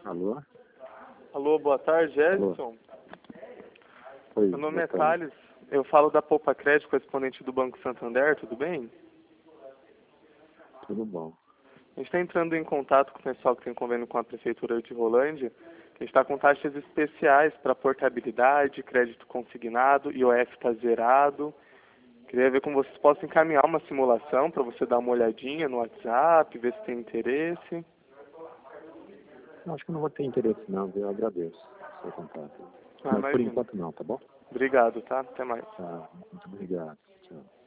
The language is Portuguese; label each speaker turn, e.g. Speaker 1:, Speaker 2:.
Speaker 1: Alô?
Speaker 2: Alô, boa tarde, Edson.
Speaker 1: Oi,
Speaker 2: Meu nome é
Speaker 1: boa tarde.
Speaker 2: Thales, eu falo da Poupa Crédito, correspondente do Banco Santander, tudo bem?
Speaker 1: Tudo bom.
Speaker 2: A gente está entrando em contato com o pessoal que tem convênio com a Prefeitura de Rolândia, que a gente está com taxas especiais para portabilidade, crédito consignado, IOF está zerado. Queria ver como vocês possam encaminhar uma simulação para você dar uma olhadinha no WhatsApp, ver se tem interesse.
Speaker 1: Eu acho que eu não vou ter interesse não, viu? Eu agradeço o seu contato.
Speaker 2: Ah,
Speaker 1: Mas por
Speaker 2: imagina.
Speaker 1: enquanto não, tá bom?
Speaker 2: Obrigado, tá? Até mais.
Speaker 1: Tá, muito obrigado. Tchau.